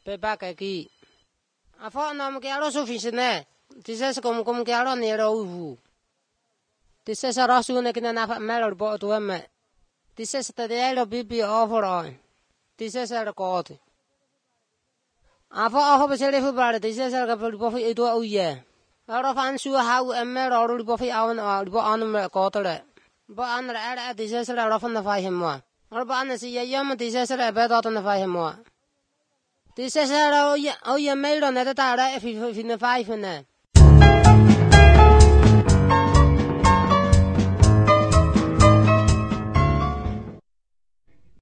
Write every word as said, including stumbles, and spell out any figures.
Pepakaki. Afo nam kialo sufisine. Tises kom kom kialo nero uvu. Tises rasune kina nafa melor bo tuemme. Tises tadelo bibi oforo. Tises er kote. Afo afo besele fu bare tises er kapul bofi itu uye. Aro fan su hau emmer aro bofi awan bo anu kotere. Bo anre er tises er rafan na fa hemwa. Aro bo an si yam tises er bedat na fa hemwa. Tises er o ye o ye melor na ta ra fi fi na fa ne.